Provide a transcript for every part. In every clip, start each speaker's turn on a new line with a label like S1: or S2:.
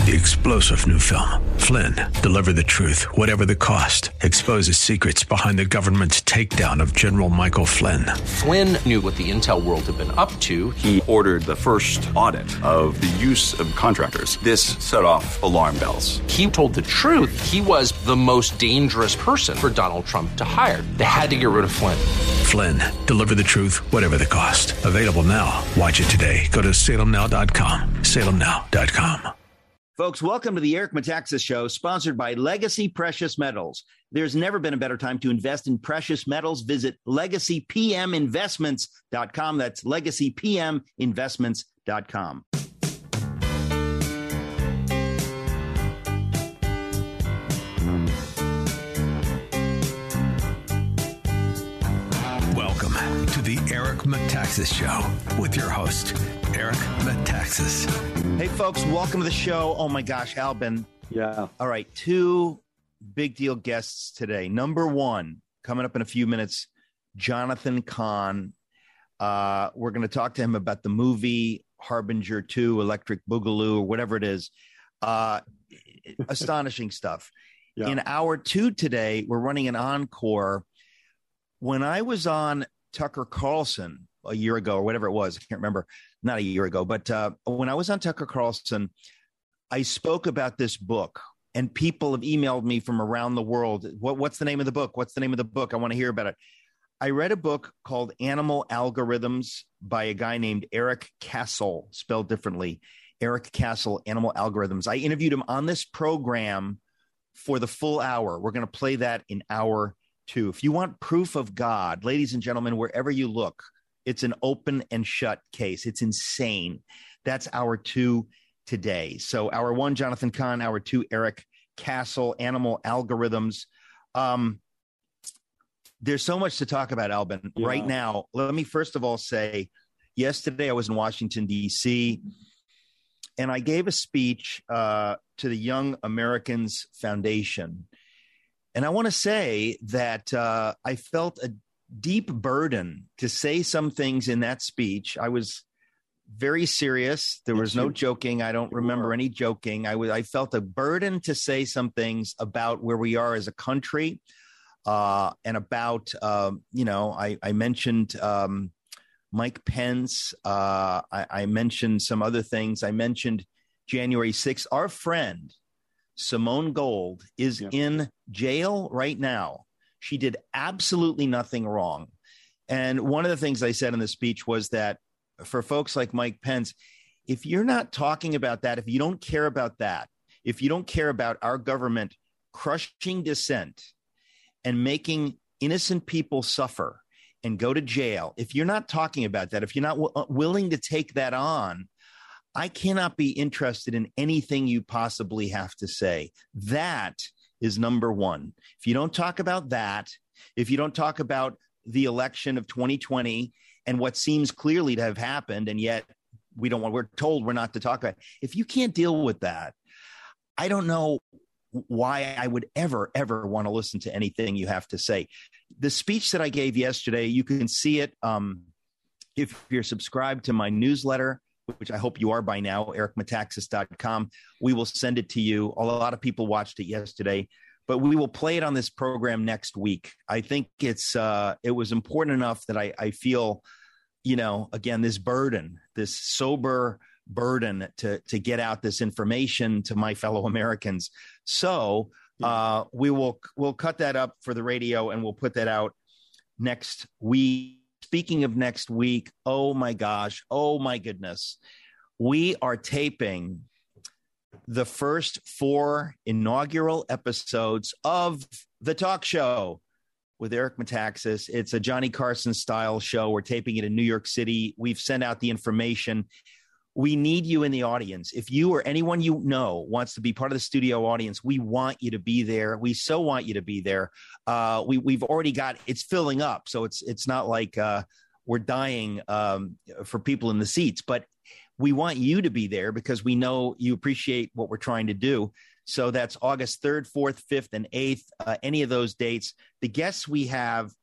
S1: the explosive new film, Flynn, deliver the truth, whatever the cost, exposes secrets behind the government's takedown of General Michael Flynn.
S2: Flynn knew what the intel world had been up to.
S3: He ordered the first audit of the use of contractors. This set off alarm bells.
S2: He told the truth. He was the most dangerous person for Donald Trump to hire. They had to get rid of Flynn.
S1: Flynn, deliver the truth, whatever the cost. Available now. Watch it today. Go to salemnow.com. salemnow.com.
S4: Folks, welcome to the Eric Metaxas Show, sponsored by Legacy Precious Metals. There's never been a better time to invest in precious metals. Visit LegacyPMInvestments.com. That's LegacyPMInvestments.com.
S1: Welcome to the Eric Metaxas Show with your host, Eric Metaxas.
S4: Hey, folks, welcome to the show. Oh, my gosh, Albin.
S5: Yeah.
S4: All right, two big deal guests today. Number one, coming up in a few minutes, Jonathan Cahn. We're going to talk to him about the movie Harbinger 2, Electric Boogaloo, or whatever it is. Astonishing stuff.
S5: Yeah.
S4: In hour two today, we're running an encore. When I was on Tucker Carlson a year ago, or whatever it was, I can't remember, not a year ago, but when I was on Tucker Carlson, I spoke about this book, and people have emailed me from around the world. What's the name of the book? What's the name of the book? I want to hear about it. I read a book called Animal Algorithms by a guy named Eric Castle, spelled differently. Eric Castle, Animal Algorithms. I interviewed him on this program for the full hour. We're going to play that in hour two. If you want proof of God, ladies and gentlemen, wherever you look, it's an open and shut case. It's insane. That's hour two today. So hour one, Jonathan Cahn. Hour two, Eric Castle, Animal Algorithms. There's so much to talk about, Albin. Yeah. Right now, let me first of all say, yesterday I was in Washington, D.C., and I gave a speech to the Young Americans Foundation. And I want to say that I felt a deep burden to say some things in that speech. I was very serious. There was no joking. I don't remember any joking. I felt a burden to say some things about where we are as a country, and about, I mentioned Mike Pence. I mentioned some other things. I mentioned January 6th. Our friend, Simone Gold, is in jail right now. She did absolutely nothing wrong. And one of the things I said in the speech was that for folks like Mike Pence, if you're not talking about that, if you don't care about that, if you don't care about our government crushing dissent and making innocent people suffer and go to jail, if you're not talking about that, if you're not willing to take that on, I cannot be interested in anything you possibly have to say. That is number one. If you don't talk about that, if you don't talk about the election of 2020 and what seems clearly to have happened, and yet we're told we're not to talk about it. If you can't deal with that, I don't know why I would ever want to listen to anything you have to say. The speech that I gave yesterday, you can see it if you're subscribed to my newsletter, which I hope you are by now, ericmetaxas.com. We will send it to you. A lot of people watched it yesterday, but we will play it on this program next week. I think it was important enough that I feel, again, this burden, this sober burden to get out this information to my fellow Americans. So we'll cut that up for the radio, and we'll put that out next week. Speaking of next week, oh my gosh, oh my goodness, we are taping the first 4 inaugural episodes of The Talk Show with Eric Metaxas. It's a Johnny Carson style show. We're taping it in New York City. We've sent out the information. We need you in the audience. If you or anyone you know wants to be part of the studio audience, we want you to be there. We so want you to be there. We've already got, it's filling up. So it's not like we're dying for people in the seats, but we want you to be there because we know you appreciate what we're trying to do. So that's August 3rd, 4th, 5th, and 8th, any of those dates. The guests we have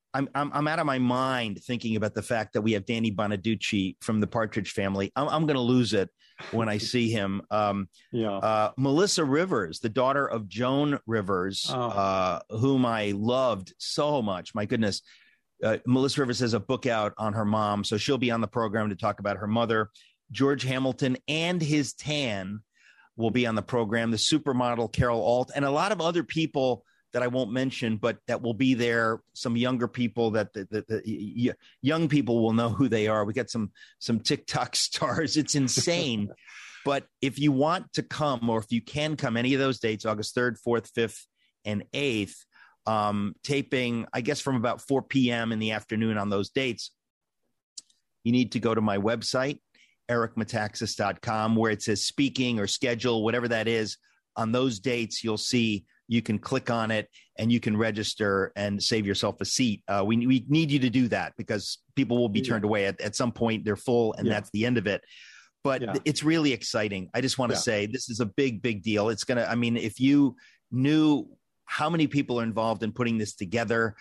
S4: I'm out of my mind thinking about the fact that we have Danny Bonaducci from the Partridge Family. I'm going to lose it when I see him. Melissa Rivers, the daughter of Joan Rivers, whom I loved so much. My goodness. Melissa Rivers has a book out on her mom, so she'll be on the program to talk about her mother. George Hamilton and his tan will be on the program. The supermodel Carol Alt and a lot of other people that I won't mention, but that will be there. Some younger people that the young people will know who they are. We got some TikTok stars. It's insane. But if you want to come, or if you can come any of those dates, August 3rd, 4th, 5th, and 8th, taping, I guess, from about 4 p.m. in the afternoon on those dates, you need to go to my website, ericmetaxas.com, where it says speaking or schedule, whatever that is. On those dates, you'll see you can click on it and you can register and save yourself a seat. We need you to do that because people will be turned away at some point. They're full and that's the end of it. But it's really exciting. I just want to say this is a big, big deal. It's going to, I mean, if you knew how many people are involved in putting this together,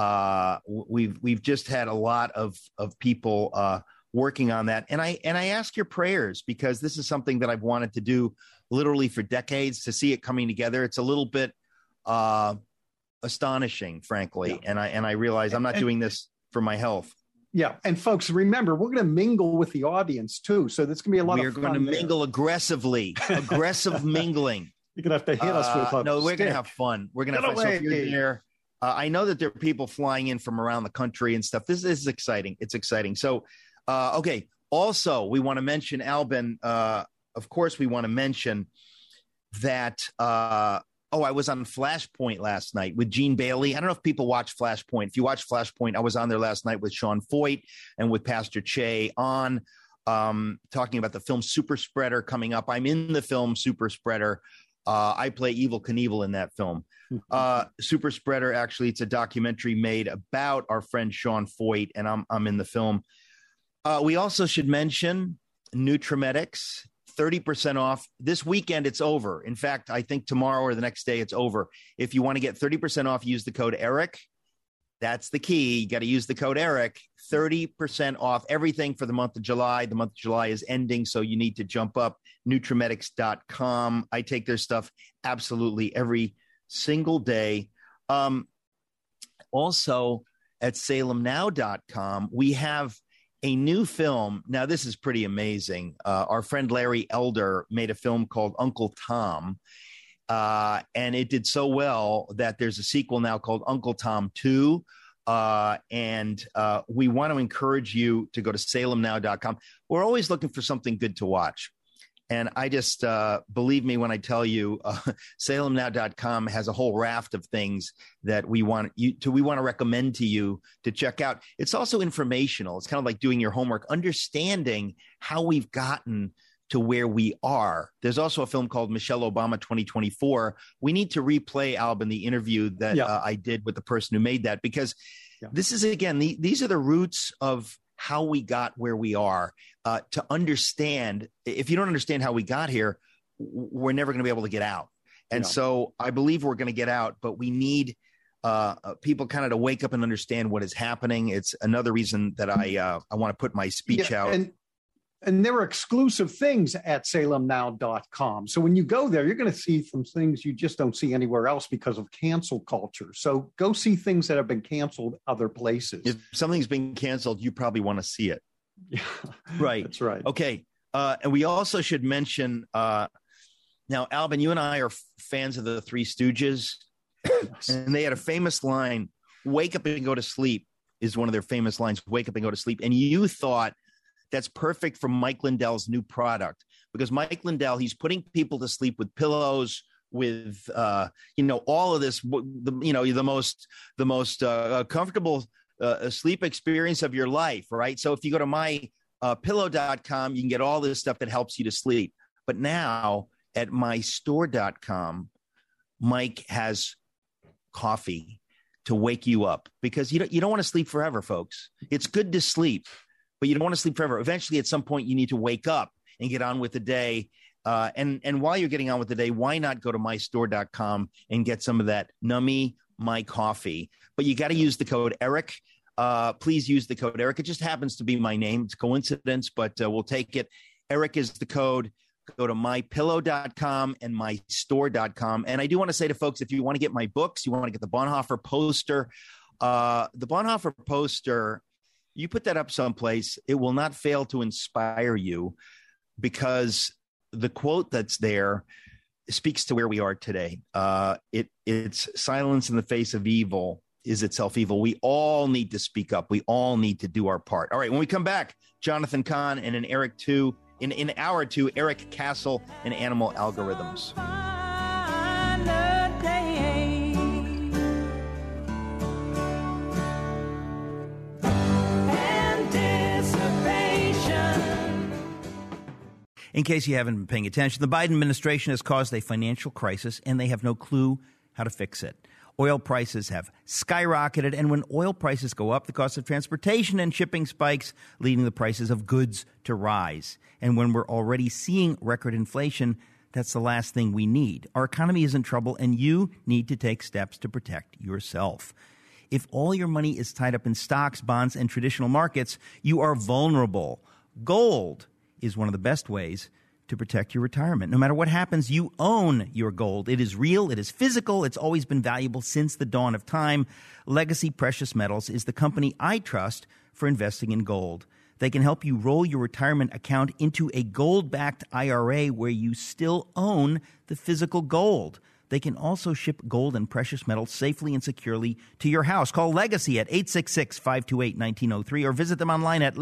S4: we've just had a lot of people working on that. And I ask your prayers because this is something that I've wanted to do literally for decades. To see it coming together, it's a little bit astonishing, frankly. And I realize I'm not doing this for my health.
S5: Yeah. And folks, remember, we're going to mingle with the audience too. So there's going to be a lot of fun. We're going to
S4: mingle aggressive mingling.
S5: You're going to have to hit us with
S4: no, we're going to have fun. We're going to have fun. So if you're there, I know that there are people flying in from around the country and stuff. This is exciting. It's exciting. So, okay. Also, we want to mention, Albin, of course, we want to mention that, I was on Flashpoint last night with Gene Bailey. I don't know if people watch Flashpoint. If you watch Flashpoint, I was on there last night with Sean Foyt and with Pastor Che on talking about the film Super Spreader coming up. I'm in the film Super Spreader. I play Evel Knievel in that film. Super Spreader, actually, it's a documentary made about our friend Sean Foyt, and I'm in the film. We also should mention Nutrimetics. 30% off this weekend. It's over. In fact, I think tomorrow or the next day it's over. If you want to get 30% off, use the code Eric. That's the key. You got to use the code Eric. 30% off everything for the month of July. The month of July is ending, so you need to jump up. Nutrimetics.com. I take their stuff absolutely every single day. Also at salemnow.com, we have a new film. Now, this is pretty amazing. Our friend Larry Elder made a film called Uncle Tom, and it did so well that there's a sequel now called Uncle Tom 2. And we want to encourage you to go to salemnow.com. We're always looking for something good to watch. And I just believe me when I tell you, salemnow.com has a whole raft of things that we want to recommend to you to check out. It's also informational. It's kind of like doing your homework, understanding how we've gotten to where we are. There's also a film called Michelle Obama 2024. We need to replay, Albin, the interview that I did with the person who made that, because this is, again, these are the roots of how we got where we are. To understand, if you don't understand how we got here, we're never going to be able to get out. And so I believe we're going to get out, but we need people kind of to wake up and understand what is happening. It's another reason that I want to put my speech out.
S5: And there are exclusive things at salemnow.com. So when you go there, you're going to see some things you just don't see anywhere else because of cancel culture. So go see things that have been canceled other places.
S4: If something's been canceled, you probably want to see it.
S5: Yeah,
S4: right.
S5: That's right.
S4: Okay. And we also should mention, now, Albin, you and I are fans of the Three Stooges. Yes. And they had a famous line, "Wake up and go to sleep," is one of their famous lines, "Wake up and go to sleep." And you thought that's perfect for Mike Lindell's new product, because Mike Lindell, he's putting people to sleep with pillows, with, all of this, the most comfortable sleep experience of your life, right? So if you go to mypillow.com, you can get all this stuff that helps you to sleep. But now at mystore.com, Mike has coffee to wake you up, because you don't want to sleep forever, folks. It's good to sleep, but you don't want to sleep forever. Eventually, at some point, you need to wake up and get on with the day. And while you're getting on with the day, why not go to mystore.com and get some of that nummy mycoffee. But you got to use the code Eric. Please use the code Eric. It just happens to be my name. It's coincidence, but we'll take it. Eric is the code. Go to mypillow.com and mystore.com. And I do want to say to folks, if you want to get my books, you want to get the Bonhoeffer poster, you put that up someplace, it will not fail to inspire you, because the quote that's there speaks to where we are today. It's silence in the face of evil is itself evil. We all need to speak up. We all need to do our part. All right, when we come back, Jonathan Cahn and in hour two, Eric Castle and Animal Algorithms.
S6: In case you haven't been paying attention, the Biden administration has caused a financial crisis, and they have no clue how to fix it. Oil prices have skyrocketed, and when oil prices go up, the cost of transportation and shipping spikes, leading the prices of goods to rise. And when we're already seeing record inflation, that's the last thing we need. Our economy is in trouble, and you need to take steps to protect yourself. If all your money is tied up in stocks, bonds, and traditional markets, you are vulnerable. Gold is one of the best ways to protect your retirement. No matter what happens, you own your gold. It is real. It is physical. It's always been valuable since the dawn of time. Legacy Precious Metals is the company I trust for investing in gold. They can help you roll your retirement account into a gold-backed IRA where you still own the physical gold. They can also ship gold and precious metals safely and securely to your house. Call Legacy at 866-528-1903 or visit them online at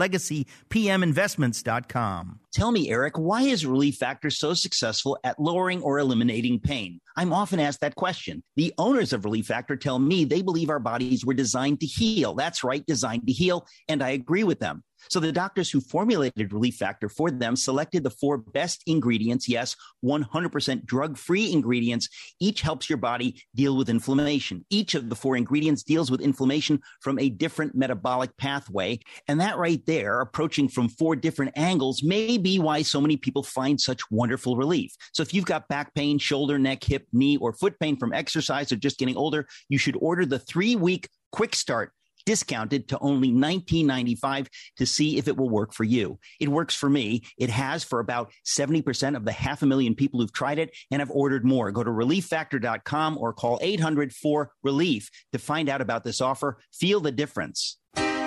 S6: legacypminvestments.com.
S7: Tell me, Eric, why is Relief Factor so successful at lowering or eliminating pain? I'm often asked that question. The owners of Relief Factor tell me they believe our bodies were designed to heal. That's right, designed to heal, and I agree with them. So the doctors who formulated Relief Factor for them selected the 4 best ingredients, yes, 100% drug-free ingredients. Each helps your body deal with inflammation. Each of the 4 ingredients deals with inflammation from a different metabolic pathway. And that right there, approaching from 4 different angles, may be why so many people find such wonderful relief. So if you've got back pain, shoulder, neck, hip, knee, or foot pain from exercise or just getting older, you should order the 3-week quick start, discounted to only $19.95 to see if it will work for you. It works for me. It has for about 70% of the 500,000 people who've tried it and have ordered more. Go to relieffactor.com or call 800-4RELIEF to find out about this offer. Feel the difference.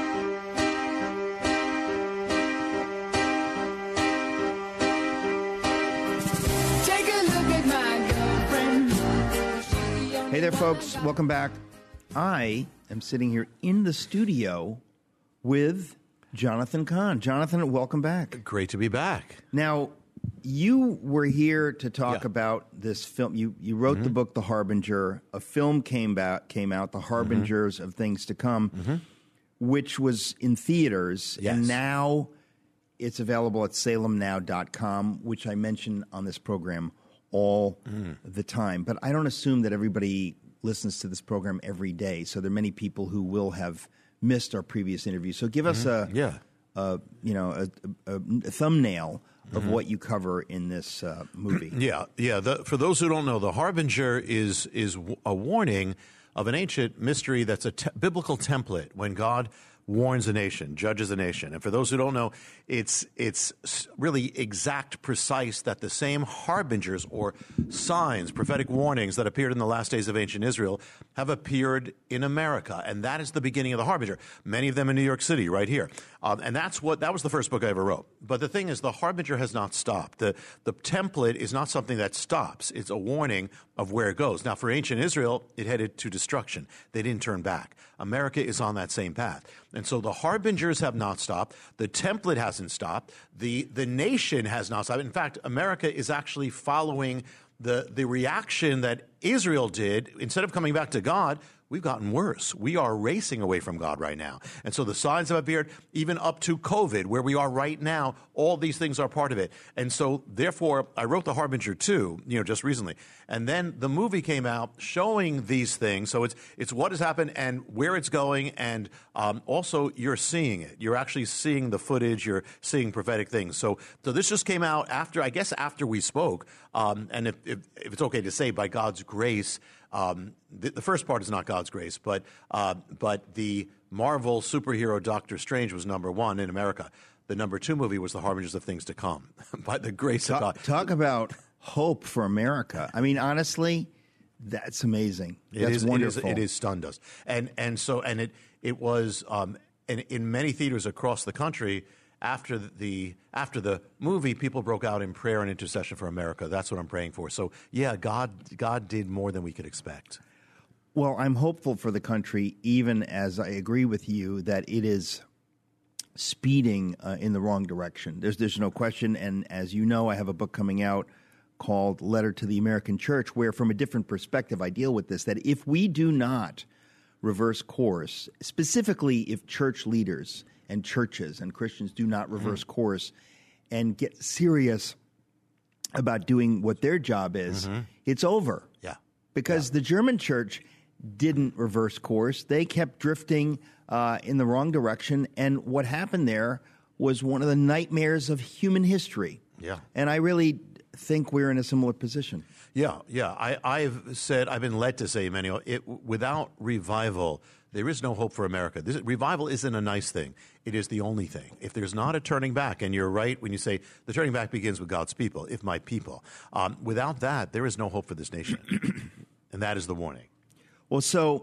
S4: Hey there, folks. Welcome back. I am sitting here in the studio with Jonathan Cahn. Jonathan, welcome back.
S8: Great to be back.
S4: Now, you were here to talk about this film. You wrote the book, The Harbinger. A film came out, The Harbingers of Things to Come, which was in theaters.
S8: Yes.
S4: And now it's available at salemnow.com, which I mention on this program all the time. But I don't assume that everybody listens to this program every day, so there are many people who will have missed our previous interview. So give us a thumbnail of what you cover in this movie.
S8: For those who don't know, The Harbinger is a warning of an ancient mystery that's a biblical template when God warns a nation, judges a nation. And for those who don't know, it's really exact, precise, that the same harbingers or signs, prophetic warnings that appeared in the last days of ancient Israel have appeared in America. And that is the beginning of the Harbinger. Many of them in New York City, right here. And that was the first book I ever wrote. But the thing is, the Harbinger has not stopped. The template is not something that stops. It's a warning of where it goes. Now, for ancient Israel, it headed to destruction. They didn't turn back. America is on that same path. And so the harbingers have not stopped. The template hasn't stopped. The nation has not stopped. In fact, America is actually following the reaction that Israel did. Instead of coming back to God, we've gotten worse. We are racing away from God right now. And so the signs have appeared even up to COVID, where we are right now. All these things are part of it. And so, therefore, I wrote The Harbinger 2, just recently. And then the movie came out showing these things. So it's what has happened and where it's going. And also, you're seeing it. You're actually seeing the footage. You're seeing prophetic things. So this just came out after we spoke. And if it's okay to say, by God's grace, The first part is not God's grace, but the Marvel superhero Doctor Strange was number one in America. The number two movie was The Harbingers of Things to Come, by the grace of God.
S6: Talk about hope for America. I mean, honestly, that's amazing. That's wonderful.
S8: It is stunned us, and it was and in many theaters across the country. After the movie, people broke out in prayer and intercession for America. That's what I'm praying for. So, yeah, God did more than we could expect.
S6: Well, I'm hopeful for the country, even as I agree with you that it is speeding in the wrong direction. There's no question. And as you know, I have a book coming out called Letter to the American Church, where from a different perspective I deal with this, that if we do not reverse course, specifically if church leaders and churches and Christians do not reverse course and get serious about doing what their job is, it's over.
S8: Yeah.
S6: Because the German church didn't reverse course. They kept drifting in the wrong direction. And what happened there was one of the nightmares of human history.
S8: Yeah.
S6: And I really think we're in a similar position.
S8: Yeah. I've been led to say, Emmanuel, without revival, there is no hope for America. Revival isn't a nice thing. It is the only thing. If there's not a turning back, and you're right when you say the turning back begins with God's people, if my people, without that, there is no hope for this nation. And that is the warning. Well,
S6: so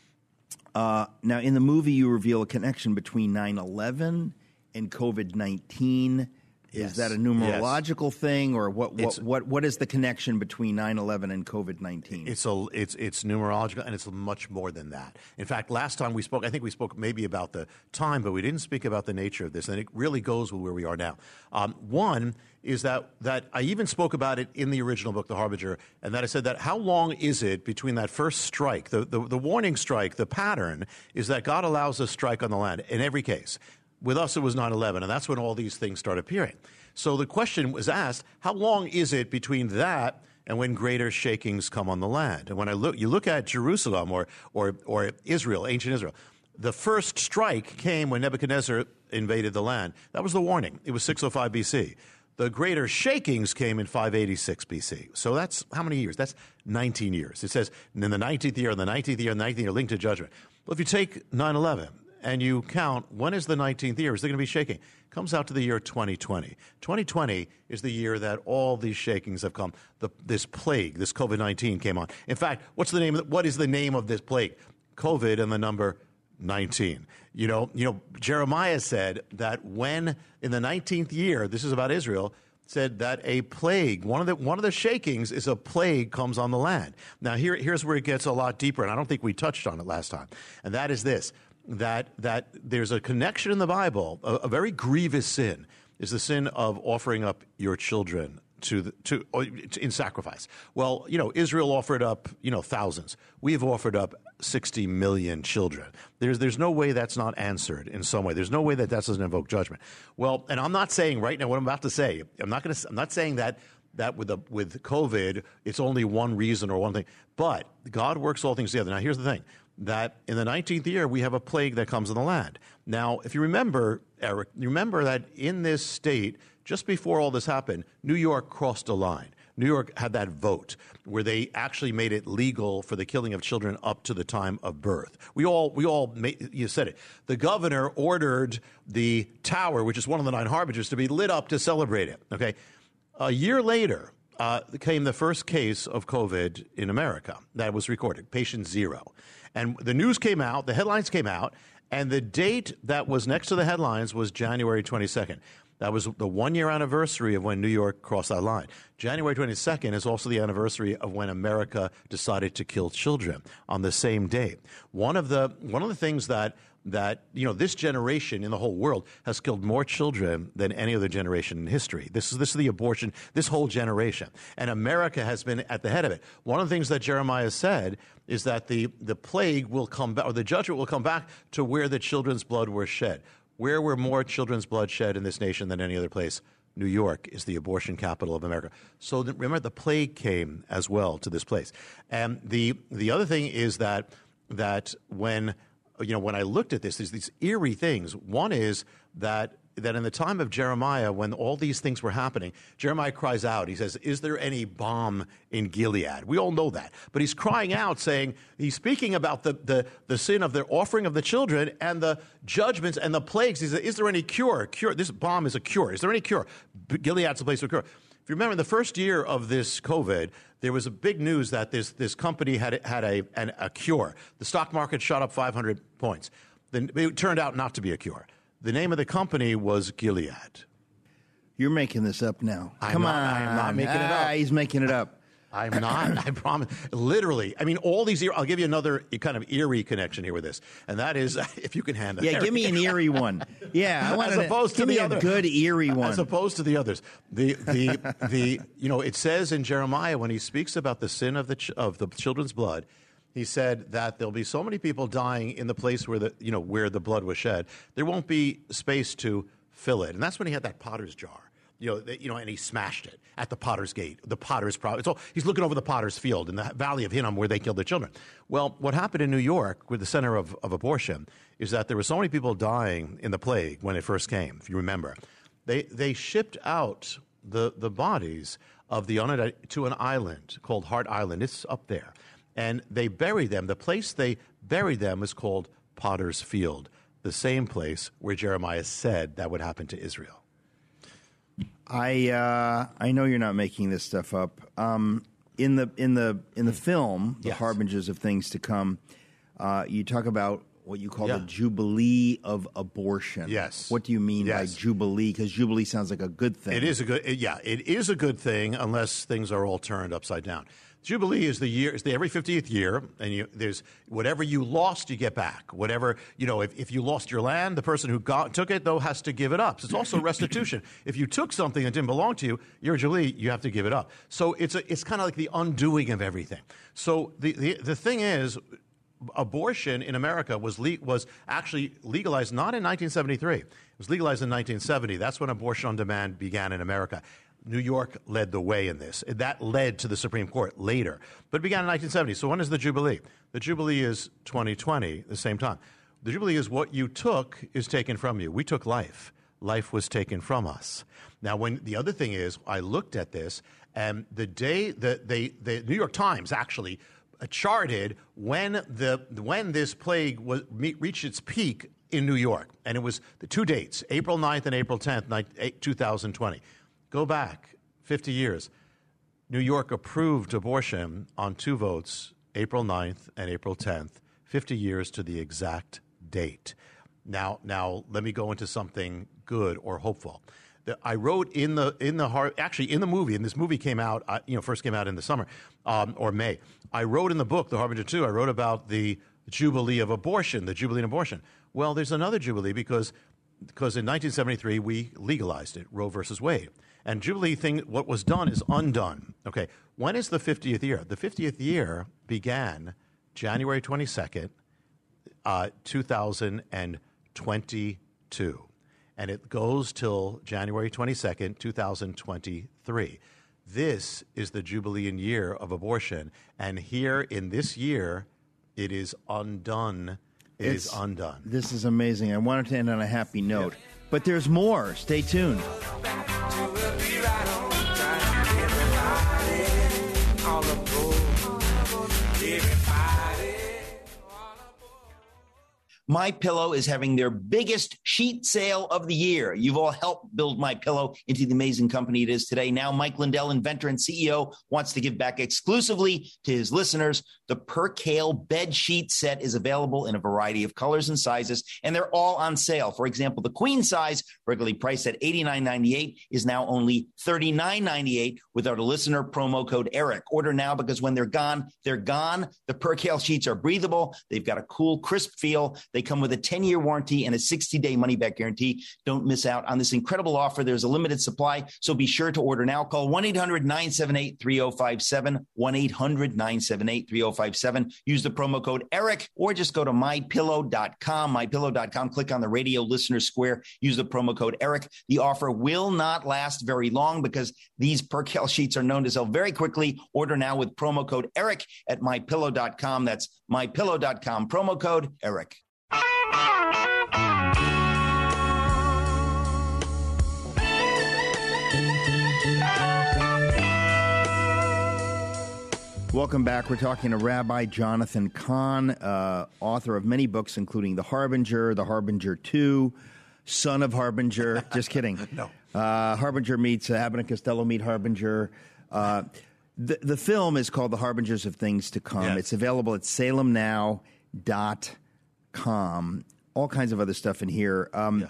S6: now in the movie, you reveal a connection between 9/11 and COVID-19.
S8: Yes.
S6: Is that a numerological thing, or what is the connection between 9/11 and COVID-19?
S8: It's numerological, and it's much more than that. In fact, last time we spoke, I think we spoke maybe about the time, but we didn't speak about the nature of this, and it really goes with where we are now. One is that I even spoke about it in the original book, The Harbinger, and that I said that how long is it between that first strike, the warning strike, the pattern is that God allows a strike on the land in every case. With us, it was 9/11, and that's when all these things start appearing. So the question was asked, how long is it between that and when greater shakings come on the land? And when you look at Jerusalem or Israel, ancient Israel, the first strike came when Nebuchadnezzar invaded the land. That was the warning. It was 605 BC. The greater shakings came in 586 BC. So that's how many years? That's 19 years. It says in the 19th year, and the 19th year, and the 19th year linked to judgment. Well, if you take 9/11, and you count, when is the 19th year? Is there going to be shaking? Comes out to the year 2020. 2020 is the year that all these shakings have come. This plague, this COVID-19 came on. In fact, what is the name of this plague? COVID and the number 19. You know, Jeremiah said that when in the 19th year, this is about Israel, said that a plague, one of the shakings is a plague comes on the land. Now here's where it gets a lot deeper, and I don't think we touched on it last time, and that is this. That there's a connection in the Bible. A very grievous sin is the sin of offering up your children in sacrifice. Well, Israel offered up thousands. We have offered up 60 million children. There's no way that's not answered in some way. There's no way that doesn't invoke judgment. Well, and I'm not saying right now what I'm about to say. I'm not saying that with COVID it's only one reason or one thing. But God works all things together. Now here's the thing. That in the 19th year, we have a plague that comes on the land. Now, if you remember, Eric, remember that in this state, just before all this happened, New York crossed a line. New York had that vote where they actually made it legal for the killing of children up to the time of birth. You said it. The governor ordered the tower, which is one of the 9 harbingers, to be lit up to celebrate it. Okay. A year later, came the first case of COVID in America that was recorded, patient 0. And the news came out, the headlines came out, and the date that was next to the headlines was January 22nd. That was the 1-year anniversary of when New York crossed that line. January 22nd is also the anniversary of when America decided to kill children on the same day. One of the things that this generation in the whole world has killed more children than any other generation in history. This is the abortion, this whole generation. And America has been at the head of it. One of the things that Jeremiah said is that the plague will come back, or the judgment will come back to where the children's blood were shed. Where were more children's blood shed in this nation than any other place? New York is the abortion capital of America. So remember, the plague came as well to this place. And the other thing is that when I looked at this, there's these eerie things. One is that that in the time of Jeremiah, when all these things were happening, Jeremiah cries out. He says, "Is there any balm in Gilead?" We all know that. But he's crying out, saying, he's speaking about the sin of their offering of the children and the judgments and the plagues. He says, "Is there any cure? This balm is a cure. Is there any cure?" Gilead's a place of cure. If you remember, the first year of this COVID, there was a big news that this company had a cure. The stock market shot up 500 points. Then it turned out not to be a cure. The name of the company was Gilead.
S6: You're making this up now.
S8: Come on. I am not making it up.
S6: He's making it up.
S8: I'm not. I promise. Literally. I mean, all these. I'll give you another kind of eerie connection here with this, and that is, if you can handle it.
S6: Yeah, give me an eerie one. Yeah, I want
S8: as opposed to the other,
S6: good eerie one.
S8: As opposed to the others. It says in Jeremiah when he speaks about the sin of the children's blood, he said that there'll be so many people dying in the place where the blood was shed, there won't be space to fill it, and that's when he had that potter's jar. And he smashed it at the potter's gate. The potter's he's looking over the potter's field in the valley of Hinnom where they killed their children. Well, what happened in New York with the center of abortion is that there were so many people dying in the plague when it first came, if you remember. They shipped out the bodies of to an island called Hart Island. It's up there. And they buried them. The place they buried them is called Potter's Field, the same place where Jeremiah said that would happen to Israel.
S6: I know you're not making this stuff up. In the film, The
S8: Yes.
S6: Harbingers of Things to Come, you talk about what you call
S8: Yeah.
S6: the Jubilee of Abortion.
S8: Yes.
S6: What do you mean by
S8: Yes.
S6: Jubilee? Because Jubilee sounds like a good thing.
S8: It is a good thing unless things are all turned upside down. Jubilee is every 50th year, and there's whatever you lost, you get back. Whatever, if you lost your land, the person who took it, though, has to give it up. So it's also restitution. If you took something that didn't belong to you, you're a Jubilee, you have to give it up. So it's kind of like the undoing of everything. So the thing is, abortion in America was actually legalized not in 1973. It was legalized in 1970. That's when abortion on demand began in America. New York led the way in this. That led to the Supreme Court later. But it began in 1970. So when is the Jubilee? The Jubilee is 2020, the same time. The Jubilee is what you took is taken from you. We took life. Life was taken from us. Now, the other thing is, I looked at this, and the day that the New York Times actually charted when this plague reached its peak in New York. And it was the two dates, April 9th and April 10th, 2020. Go back 50 years. New York approved abortion on 2 votes, April 9th and April 10th, 50 years to the exact date. Now let me go into something good or hopeful. I wrote in the movie, and this movie came out, first came out in the summer or May. I wrote in the book, The Harbinger 2, I wrote about the Jubilee of abortion, the Jubilee in abortion. Well, there's another Jubilee because in 1973 we legalized it, Roe versus Wade. And Jubilee thing, what was done is undone. Okay, when is the 50th year? The 50th year began January 22nd, 2022. And it goes till January 22nd, 2023. This is the Jubilean year of abortion. And here in this year, it is undone. It's undone.
S6: This is amazing. I wanted to end on a happy note. But there's more. Stay tuned.
S7: MyPillow is having their biggest sheet sale of the year. You've all helped build MyPillow into the amazing company it is today. Now, Mike Lindell, inventor and CEO, wants to give back exclusively to his listeners. The Percale bed sheet set is available in a variety of colors and sizes, and they're all on sale. For example, the queen size, regularly priced at $89.98, is now only $39.98 with our listener promo code ERIC. Order now because when they're gone, they're gone. The Percale sheets are breathable. They've got a cool, crisp feel. They come with a 10-year warranty and a 60-day money-back guarantee. Don't miss out on this incredible offer. There's a limited supply, so be sure to order now. Call 1-800-978-3057, 1-800-978-3057. Use the promo code ERIC, or just go to mypillow.com, mypillow.com. Click on the radio listener square. Use the promo code ERIC. The offer will not last very long because these Percale sheets are known to sell very quickly. Order now with promo code ERIC at mypillow.com. That's mypillow.com, promo code ERIC.
S6: Welcome back. We're talking to Rabbi Jonathan Cahn, author of many books, including The Harbinger 2, Son of Harbinger. Just kidding.
S8: No.
S6: Harbinger meets Abbott and Costello meet Harbinger. The film is called The Harbingers of Things to Come.
S8: Yes.
S6: It's available at salemnow.com. All kinds of other stuff in here.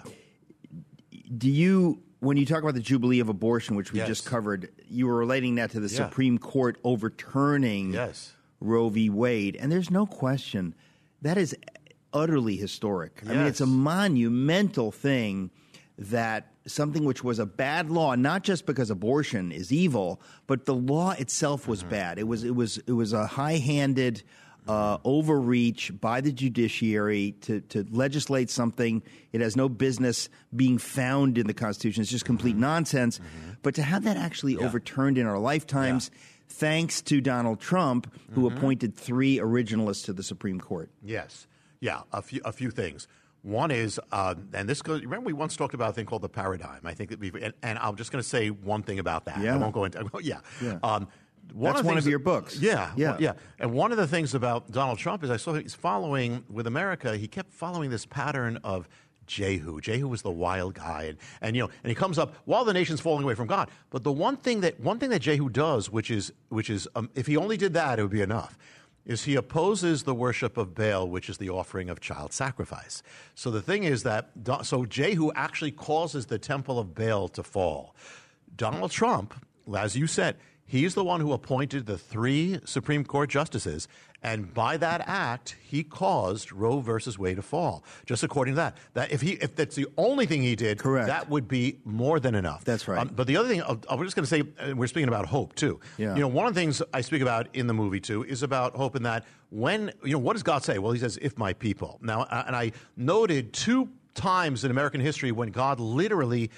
S6: Do you, when you talk about the Jubilee of Abortion, which we
S8: Yes.
S6: just covered, you were relating that to the
S8: Yeah.
S6: Supreme Court overturning
S8: Yes.
S6: Roe v. Wade. And there's no question that is utterly historic. I mean,
S8: Yes.
S6: it's a monumental thing that something which was a bad law, not just because abortion is evil, but the law itself was bad. It was a high-handed overreach by the judiciary to legislate something. It has no business being found in the Constitution. It's just complete nonsense. But to have that actually overturned in our lifetimes, thanks to Donald Trump, who appointed 3 originalists to the Supreme Court.
S8: Yes. Yeah, a few things. One is, and this goes, remember we once talked about a thing called the paradigm. I think that and I'm just going to say one thing about that.
S6: Yeah.
S8: I won't go into
S6: That's one of your books.
S8: Yeah.
S6: Yeah.
S8: Yeah. And one of the things about Donald Trump is I saw he's following, with America, he kept following this pattern of Jehu. Jehu was the wild guy. And he comes up while the nation's falling away from God. But the one thing that Jehu does, which is if he only did that, it would be enough, is he opposes the worship of Baal, which is the offering of child sacrifice. So the thing is that, Jehu actually causes the temple of Baal to fall. Donald Trump, as you said, he's the one who appointed the 3 Supreme Court justices, and by that act, he caused Roe versus Wade to fall. Just according to that, if that's the only thing he did,
S6: correct,
S8: that would be more than enough.
S6: That's right.
S8: But the other thing, I'm just going to say, we're speaking about hope too.
S6: Yeah.
S8: One of the things I speak about in the movie too is about hope in that when what does God say? Well, He says, "If my people." Now, and I noted 2 times in American history when God literally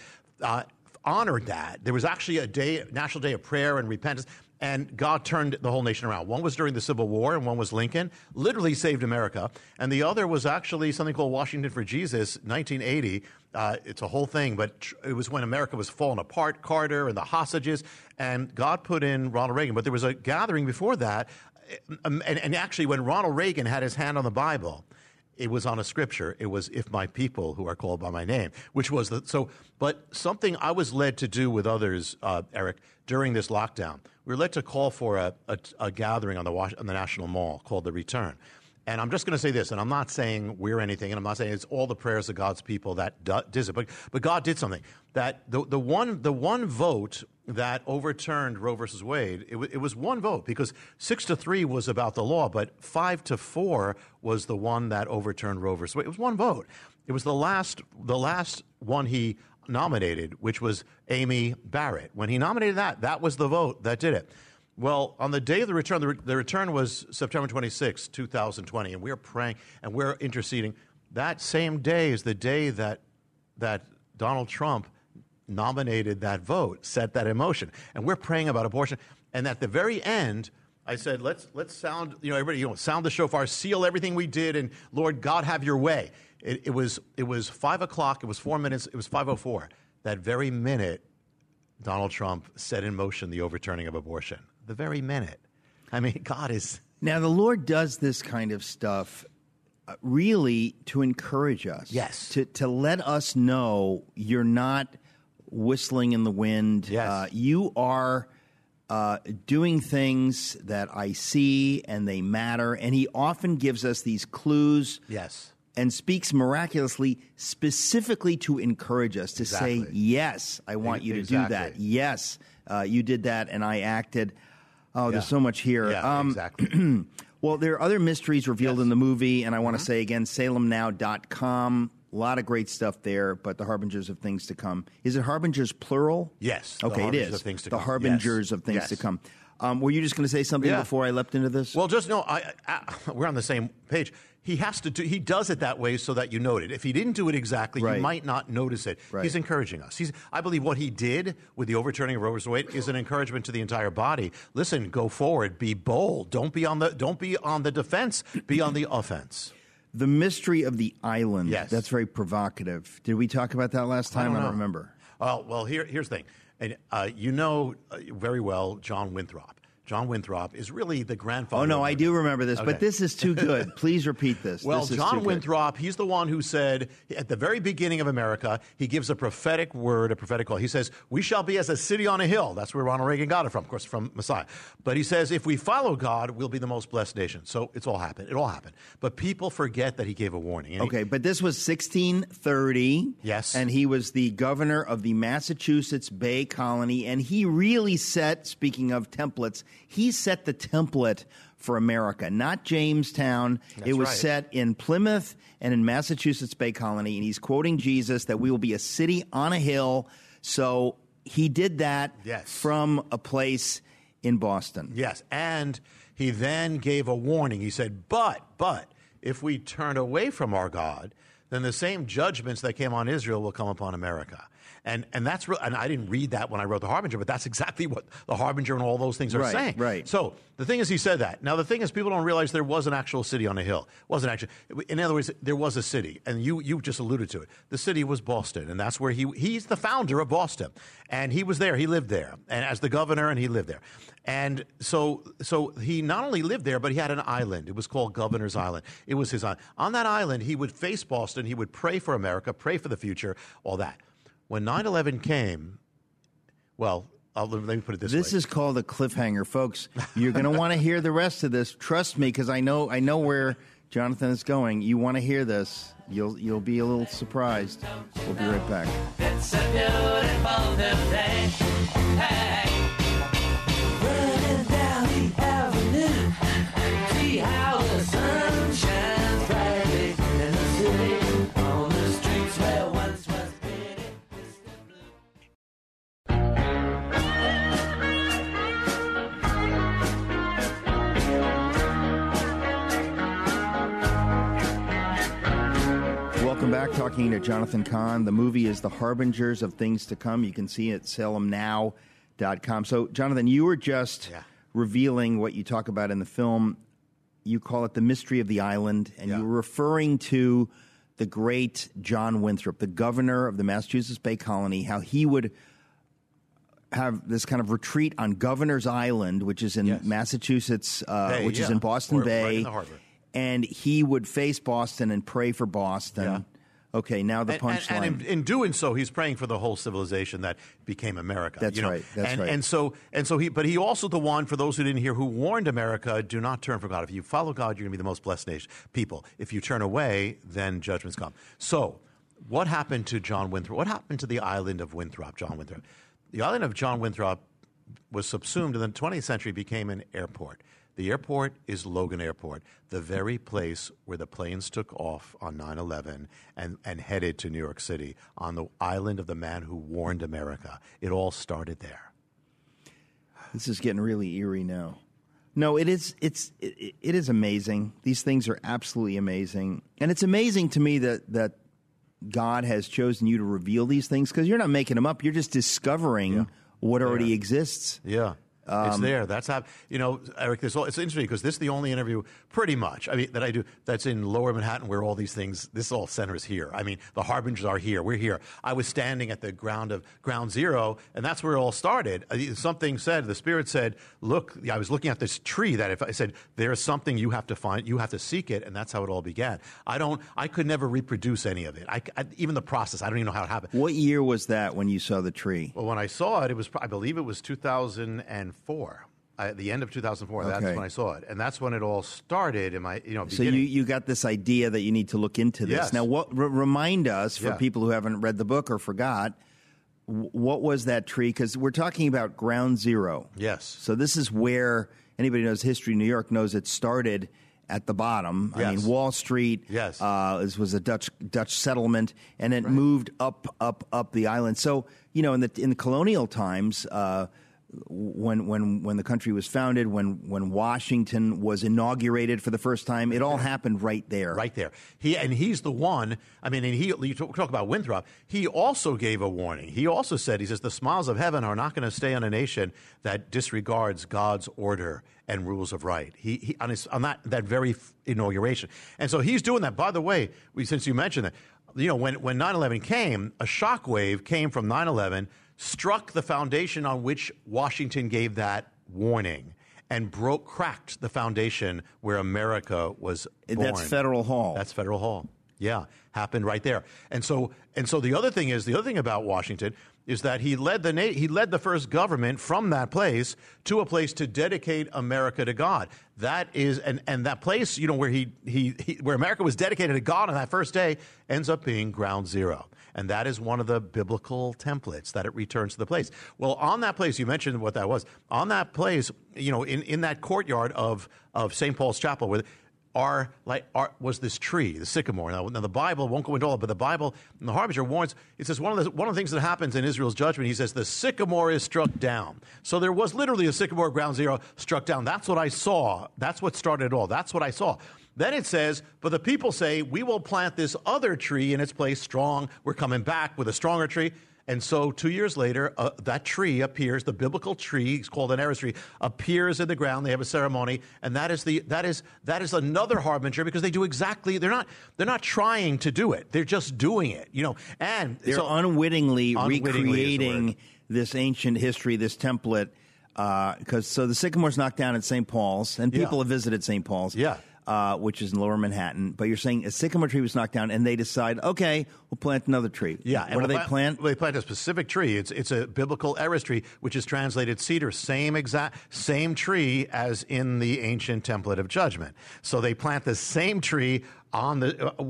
S8: honored that. There was actually a national day of prayer and repentance, and God turned the whole nation around. One was during the Civil War, and one was Lincoln, literally saved America. And the other was actually something called Washington for Jesus, 1980. It's a whole thing, but it was when America was falling apart, Carter and the hostages, and God put in Ronald Reagan. But there was a gathering before that, and actually when Ronald Reagan had his hand on the Bible, it was on a scripture. It was, "If my people who are called by my name," which was but something I was led to do with others, Eric, during this lockdown. We were led to call for a gathering on the National Mall called The Return. And I'm just going to say this, and I'm not saying we're anything, and I'm not saying it's all the prayers of God's people that did it, but God did something. That the one vote that overturned Roe versus Wade, it was one vote, because 6-3 was about the law, but 5-4 was the one that overturned Roe versus Wade. It was one vote. It was the last one he nominated, which was Amy Barrett. When he nominated that was the vote that did it. Well, on the day of the return, the return was September 26, 2020, and we're praying and we're interceding. That same day is the day that Donald Trump nominated that vote, set that in motion. And we're praying about abortion. And at the very end, I said, let's sound, everybody, sound the shofar, seal everything we did, and Lord God, have your way. It was 5 o'clock, it was 4 minutes, it was 5:04. That very minute, Donald Trump set in motion the overturning of abortion. The very minute. I mean, God is...
S6: Now, the Lord does this kind of stuff really to encourage us.
S8: Yes.
S6: To let us know you're not whistling in the wind.
S8: Yes.
S6: You are doing things that I see, and they matter. And He often gives us these clues.
S8: Yes.
S6: And speaks miraculously, specifically to encourage us, to say, yes, I want you to do that. Yes, you did that, and I acted. Oh, there's so much here.
S8: Yeah, exactly.
S6: Well, there are other mysteries revealed in the movie, and I want to say again, salemnow.com. A lot of great stuff there, but the Harbingers of Things to Come. Is it Harbingers plural?
S8: Yes.
S6: Okay, it is.
S8: Of things to
S6: the
S8: come.
S6: Harbingers of Things to Come. Were you just going to say something before I leapt into this?
S8: Well, just no. We're on the same page. He has to do. He does it that way so that you note it. If he didn't do it exactly, you might not notice it.
S6: Right.
S8: He's encouraging us. I believe what he did with the overturning of Roe versus Wade is an encouragement to the entire body. Listen, go forward, be bold. Don't be on the defense. Be on the offense.
S6: The Mystery of the Island.
S8: Yes.
S6: That's very provocative. Did we talk about that last time? I don't remember.
S8: Well, here's the thing. And you know very well John Winthrop. John Winthrop, is really the grandfather.
S6: Oh, no, I do remember this,
S8: Okay.
S6: but this is too good. Please repeat this.
S8: Well,
S6: This is
S8: John
S6: too good.
S8: Winthrop, he's the one who said at the very beginning of America, he gives a prophetic word, a prophetic call. He says, we shall be as a city on a hill. That's where Ronald Reagan got it from, of course, from Messiah. But he says, if we follow God, we'll be the most blessed nation. So it's all happened. It all happened. But people forget that he gave a warning. And
S6: Okay, but this was 1630.
S8: Yes.
S6: And he was the governor of the Massachusetts Bay Colony, and he really set, speaking of templates, he set the template for America, not Jamestown.
S8: That's
S6: it was
S8: right.
S6: set in Plymouth and in Massachusetts Bay Colony, and he's quoting Jesus that we will be a city on a hill. So he did that
S8: Yes.
S6: from a place in Boston.
S8: Yes, and he then gave a warning. He said, but if we turn away from our God, then the same judgments that came on Israel will come upon America. And that's real. And I didn't read that when I wrote The Harbinger, but that's exactly what The Harbinger and all those things are
S6: Right,
S8: saying.
S6: right.
S8: So the thing is, he said that. Now, the thing is, people don't realize there was an actual city on a hill. It wasn't actually. In other words, there was a city, and you just alluded to it. The city was Boston, and that's where he's the founder of Boston. And he was there. He lived there, and as the governor, and he lived there. And so he not only lived there, but he had an island. It was called Governor's Island. It was his island. On that island, he would face Boston. He would pray for America, pray for the future, all that. When 9/11 came, well, let me put it this way.
S6: This is called a cliffhanger, folks. You're going to want to hear the rest of this. Trust me, because I know where Jonathan is going. You want to hear this. You'll be a little surprised. We'll be right back.
S9: It's a beautiful new day. Hey, running down the avenue, see how the sun shines brightly in the city, on the streets where once was pity.
S6: Welcome back. Talking to Jonathan Cahn. The movie is The Harbingers of Things to Come. You can see it at salemnow.com. So, Jonathan, you were just revealing what you talk about in the film. You call it the mystery of the island, and you were referring to the great John Winthrop, the governor of the Massachusetts Bay Colony, how he would have this kind of retreat on Governor's Island, which is in Massachusetts, which is in Boston Bay.
S8: Right in the harbor.
S6: And he would face Boston and pray for Boston.
S8: Yeah.
S6: Okay, now the punchline.
S8: And in doing so, he's praying for the whole civilization that became America.
S6: That's right. That's right.
S8: And so he also the one, for those who didn't hear, who warned America, do not turn from God. If you follow God, you're going to be the most blessed nation, people. If you turn away, then judgments come. So what happened to John Winthrop? What happened to the island of Winthrop, John Winthrop? The island of John Winthrop was subsumed in the 20th century, became an airport. The airport is Logan Airport, the very place where the planes took off on 9/11 and headed to New York City, on the island of the man who warned America. It all started there.
S6: This is getting really eerie now. No, it is amazing. These things are absolutely amazing. And it's amazing to me that God has chosen you to reveal these things, because you're not making them up. You're just discovering what already exists.
S8: Yeah. It's there. That's how, Eric, it's interesting because this is the only interview pretty much, that I do that's in Lower Manhattan, where all these things, this all centers here. I mean, the Harbingers are here. We're here. I was standing at the ground zero, and that's where it all started. Something said, the Spirit said, look, I was looking at this tree that if I said, there's something you have to find, you have to seek it, and that's how it all began. I could never reproduce any of it. Even the process, I don't even know how it happened.
S6: What year was that when you saw the tree?
S8: Well, when I saw it, I believe it was 2004. The end of 2004.
S6: Okay.
S8: That's when I saw it, and that's when it all started. In my, beginning.
S6: So you got this idea that you need to look into this.
S8: Yes.
S6: Now, remind us, for people who haven't read the book or forgot, what was that tree? Because we're talking about Ground Zero.
S8: Yes.
S6: So this is where anybody who knows history in New York knows it started at the bottom.
S8: Yes.
S6: I mean, Wall Street.
S8: Yes.
S6: This was a Dutch settlement, and it moved up the island. So in the colonial times. When the country was founded, when Washington was inaugurated for the first time, it all happened right there.
S8: Right there. He's the one. I mean, you talk about Winthrop. He also gave a warning. He also said, he says, the smiles of heaven are not going to stay on a nation that disregards God's order and rules of right. He on that very inauguration, and so he's doing that. By the way, since you mentioned that, when 9/11 came, a shockwave came from 9/11. Struck the foundation on which Washington gave that warning. and cracked the foundation where America was born.
S6: That's Federal Hall.
S8: That's Federal Hall. Yeah, happened right there. And so the other thing about Washington is that he led the first government from that place to a place to dedicate America to God. That is, and that place, where America was dedicated to God on that first day ends up being ground zero. And that is one of the biblical templates that it returns to the place. Well, on that place, you mentioned what that was. On that place, in that courtyard of St. Paul's Chapel, was this tree, the sycamore. Now the Bible won't go into all, but the Bible and the Harbinger warns. It says one of the things that happens in Israel's judgment. He says the sycamore is struck down. So there was literally a sycamore, ground zero, struck down. That's what I saw. That's what started it all. That's what I saw. Then it says, but the people say, we will plant this other tree in its place, strong. We're coming back with a stronger tree. And so 2 years later, that tree appears, the biblical tree, it's called an Eris tree, appears in the ground. They have a ceremony, and that is another harbinger, because they do exactly, they're not trying to do it. They're just doing it, and
S6: they're unwittingly recreating this ancient history, this template, because the sycamore's knocked down at St. Paul's, and people have visited St. Paul's.
S8: Yeah.
S6: Which is in Lower Manhattan. But you're saying a sycamore tree was knocked down, and they decide, okay, we'll plant another tree.
S8: Yeah.
S6: What do they plant?
S8: Well, they plant a specific tree. It's a biblical Eris tree, which is translated cedar, same tree as in the ancient template of judgment. So they plant the same tree on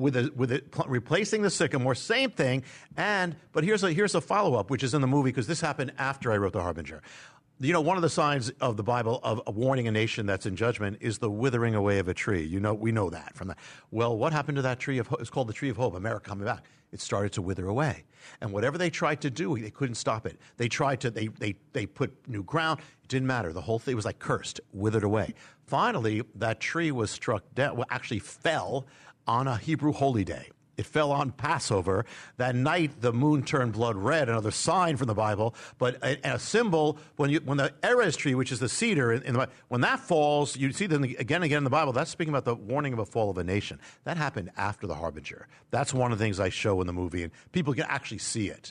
S8: replacing the sycamore, same thing. But here's a follow-up, which is in the movie, because this happened after I wrote The Harbinger. One of the signs of the Bible of warning a nation that's in judgment is the withering away of a tree. We know that from that. Well, what happened to that tree of hope? It's called the tree of hope, America coming back. It started to wither away. And whatever they tried to do, they couldn't stop it. They tried to, they put new ground. It didn't matter. The whole thing was like cursed, withered away. Finally, that tree was struck down, actually fell on a Hebrew holy day. It fell on Passover. That night, the moon turned blood red, another sign from the Bible, but a symbol. When the Eres tree, which is the cedar, in the Bible, when that falls, you see them again and again in the Bible. That's speaking about the warning of a fall of a nation. That happened after the Harbinger. That's one of the things I show in the movie, and people can actually see it.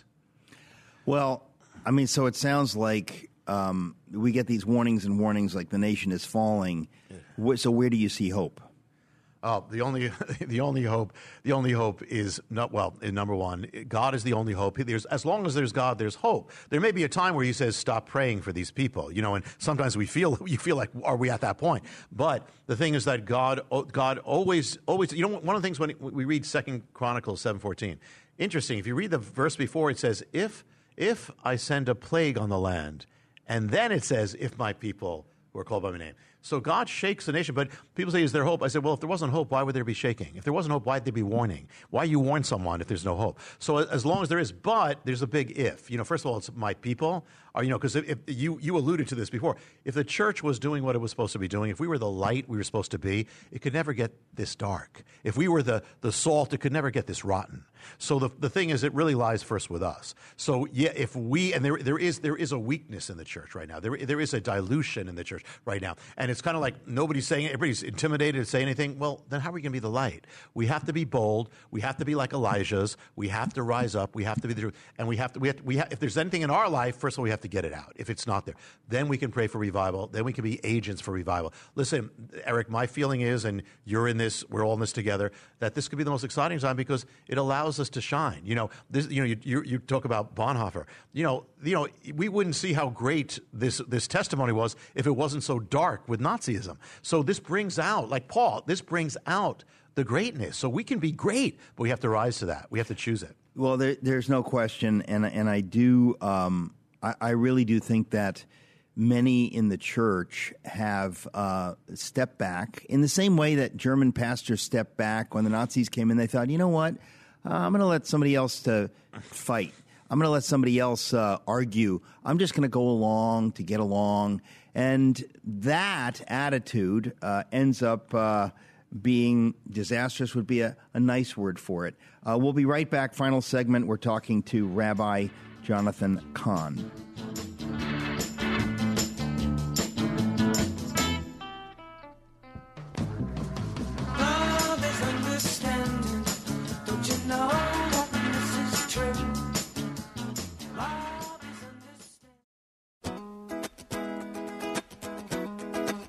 S6: Well, so it sounds like we get these warnings and warnings, like the nation is falling. So where do you see hope?
S8: Oh, the only hope is number one, God is the only hope. As long as there's God, there's hope. There may be a time where He says, "Stop praying for these people," and sometimes you feel like, are we at that point? But the thing is that God always, one of the things when we read 2 Chronicles 7:14, interesting. If you read the verse before, it says, "If I send a plague on the land," and then it says, "If my people who are called by my name." So God shakes the nation, but people say, is there hope? I said, well, if there wasn't hope, why would there be shaking? If there wasn't hope, why'd there be warning? Why you warn someone if there's no hope? So as long as there is, but there's a big if. First of all, it's my people. Because if you alluded to this before, if the church was doing what it was supposed to be doing, if we were the light we were supposed to be, it could never get this dark. If we were the salt, it could never get this rotten. So the thing is, it really lies first with us. So yeah, if we, and there is a weakness in the church right now. There is a dilution in the church right now. And it's kind of like nobody's saying it, everybody's intimidated to say anything. Well, then how are we going to be the light? We have to be bold. We have to be like Elijah's. We have to rise up. We have to be the truth. And if there's anything in our life, first of all, we have to get it out. If it's not there, then we can pray for revival. Then we can be agents for revival. Listen, Eric, my feeling is, and you're in this, we're all in this together, that this could be the most exciting time because it allows us to shine. You talk about Bonhoeffer. We wouldn't see how great this testimony was if it wasn't so dark with Nazism. So this brings out, like Paul, this brings out the greatness. So we can be great, but we have to rise to that. We have to choose it.
S6: Well, there's no question, and I do. I really do think that many in the church have stepped back in the same way that German pastors stepped back when the Nazis came in. They thought, you know what, I'm going to let somebody else to fight. I'm going to let somebody else argue. I'm just going to go along to get along. And that attitude ends up being disastrous, would be a nice word for it. We'll be right back. Final segment. We're talking to Rabbi Jonathan Cahn.
S9: Love is understanding. Don't you know that this is true? Love is understanding.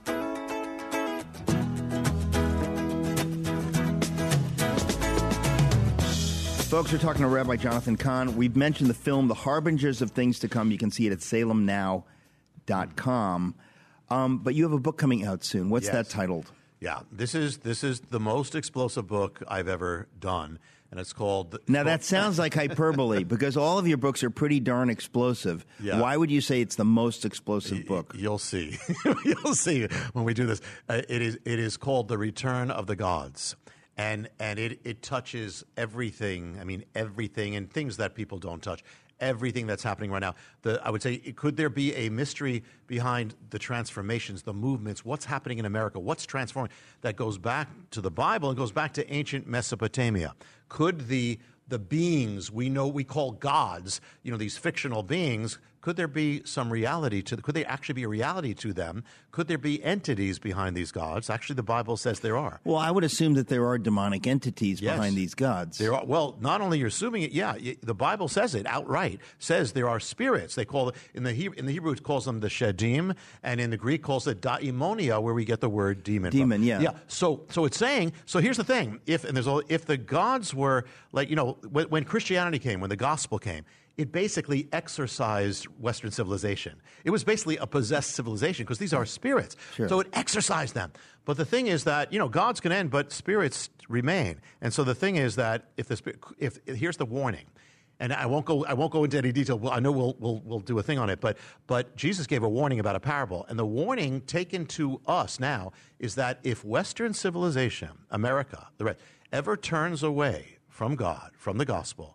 S6: Folks, we're talking to Rabbi Jonathan Cahn. We've mentioned the film The Harbingers of Things to Come. You can see it at salemnow.com. But you have a book coming out soon. What's that titled?
S8: Yeah, this is the most explosive book I've ever done, and it's called...
S6: Now, that sounds like hyperbole, because all of your books are pretty darn explosive. Yeah. Why would you say it's the most explosive book?
S8: You'll see. You'll see when we do this. It is called The Return of the Gods. And it touches everything. I mean, everything, and things that people don't touch. Everything that's happening right now. I would say, could there be a mystery behind the transformations, the movements, what's happening in America, what's transforming, that goes back to the Bible and goes back to ancient Mesopotamia? Could the beings we call gods, these fictional beings, could there be some reality to? Could they actually be a reality to them? Could there be entities behind these gods? Actually, the Bible says there are.
S6: Well, I would assume that there are demonic entities behind these gods.
S8: There are. Well, not only you're assuming it. Yeah, the Bible says it outright. Says there are spirits. They call it in the Hebrew it calls them the shedim, and in the Greek calls it daimonia, where we get the word demon.
S6: Demon,
S8: from.
S6: yeah.
S8: So it's saying. So here's the thing. If the gods were like when Christianity came, when the gospel came, it basically exorcised Western civilization. It was basically a possessed civilization because these are spirits.
S6: Sure.
S8: So it exorcised them. But the thing is that, gods can end, but spirits remain. And so the thing is that if here's the warning, and I won't go into any detail. I know we'll do a thing on it, but Jesus gave a warning about a parable, and the warning taken to us now is that if Western civilization, America, the rest, ever turns away from God, from the gospel,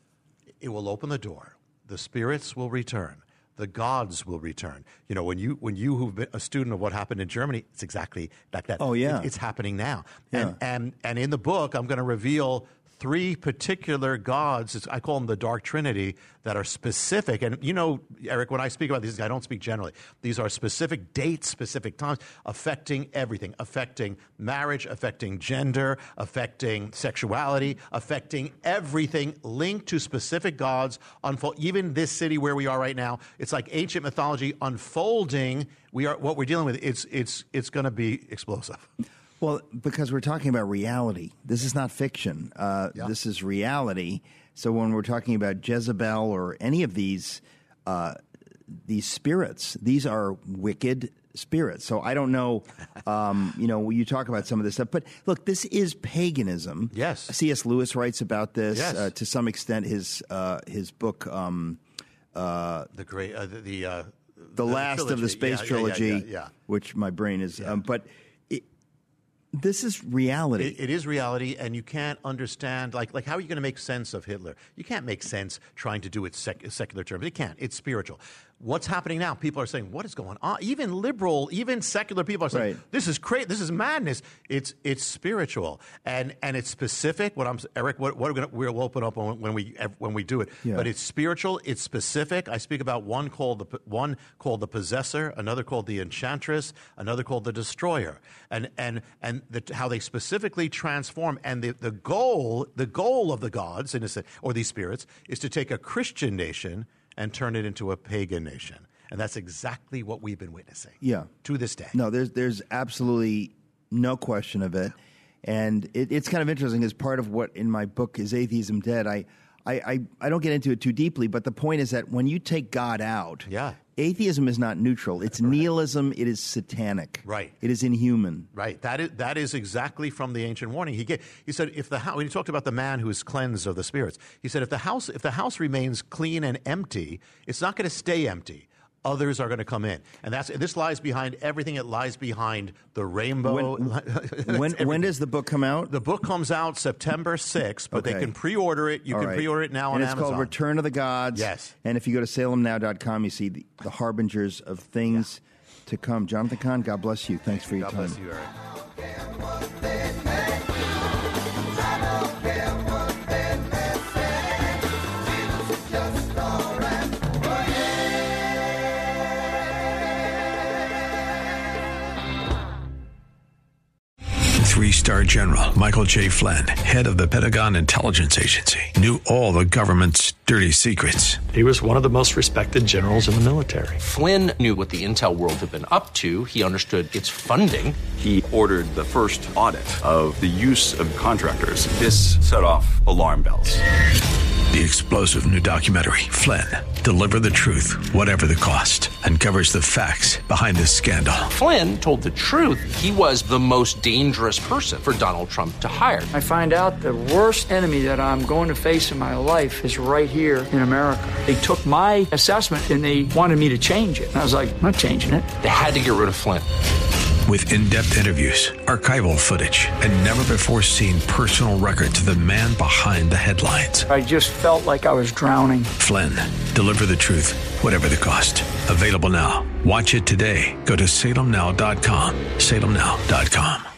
S8: it will open the door. The spirits will return. The gods will return. When you who've been a student of what happened in Germany, it's exactly like that.
S6: Oh yeah,
S8: it's happening now.
S6: Yeah.
S8: And in the book, I'm going to reveal 3 particular gods. I call them the Dark Trinity, that are specific. And Eric, when I speak about these, I don't speak generally. These are specific dates, specific times, affecting everything, affecting marriage, affecting gender, affecting sexuality, affecting everything, linked to specific gods. Even this city where we are right now, it's like ancient mythology unfolding. What we're dealing with. It's going to be explosive.
S6: Well, because we're talking about reality. This is not fiction. This is reality. So when we're talking about Jezebel or any of these spirits, these are wicked spirits. So I don't know, you talk about some of this stuff. But look, this is paganism.
S8: Yes.
S6: C.S. Lewis writes about this
S8: to
S6: some extent. His book,
S8: The
S6: Last
S8: trilogy.
S6: of the Space Trilogy,
S8: yeah.
S6: which my brain is. But this is reality.
S8: It is reality, and you can't understand, like how are you going to make sense of Hitler? You can't make sense trying to do it secular terms. You can't. It's spiritual. What's happening now? People are saying, what is going on? Even liberal, even secular people are saying, this is crazy. This is madness. It's spiritual, and it's specific. Eric, we'll open up when we do it.
S6: Yeah.
S8: But it's spiritual. It's specific. I speak about one called the Possessor, another called the Enchantress, another called the Destroyer, and how they specifically transform. And the goal of the gods, or these spirits, is to take a Christian nation and turn it into a pagan nation. And that's exactly what we've been witnessing to this day.
S6: No, there's absolutely no question of it. And it's kind of interesting, as part of what in my book is Atheism Dead. I don't get into it too deeply, but the point is that when you take God out, atheism is not neutral. It's nihilism. It is satanic.
S8: Right.
S6: It is inhuman.
S8: Right. That is exactly from the ancient warning. He said when he talked about the man who is cleansed of the spirits, he said if the house remains clean and empty, it's not going to stay empty. Others are going to come in, and this lies behind everything. It lies behind the rainbow.
S6: When does the book come out?
S8: The book comes out September 6th, but they can pre-order it. You can pre-order it now on Amazon.
S6: And it's called Return of the Gods.
S8: Yes.
S6: And if you go to salemnow.com, you see the harbingers of things to come. Jonathan Cahn, God bless you. Thanks for your time.
S8: God bless you, Eric.
S1: 3-star general Michael J. Flynn, head of the Pentagon Intelligence Agency, knew all the government's dirty secrets.
S10: He was one of the most respected generals in the military.
S2: Flynn knew what the intel world had been up to. He understood its funding.
S3: He ordered the first audit of the use of contractors. This set off alarm bells.
S1: The explosive new documentary, Flynn, Deliver the Truth, Whatever the Cost, uncovers the facts behind this scandal.
S2: Flynn told the truth. He was the most dangerous person for Donald Trump to hire.
S11: I find out the worst enemy that I'm going to face in my life is right here in America. They took my assessment and they wanted me to change it. And I was like, I'm not changing it.
S2: They had to get rid of Flynn.
S1: With in-depth interviews, archival footage, and never-before-seen personal records of the man behind the headlines.
S11: I just felt like I was drowning.
S1: Flynn, Deliver the Truth, Whatever the Cost. Available now. Watch it today. Go to salemnow.com. salemnow.com.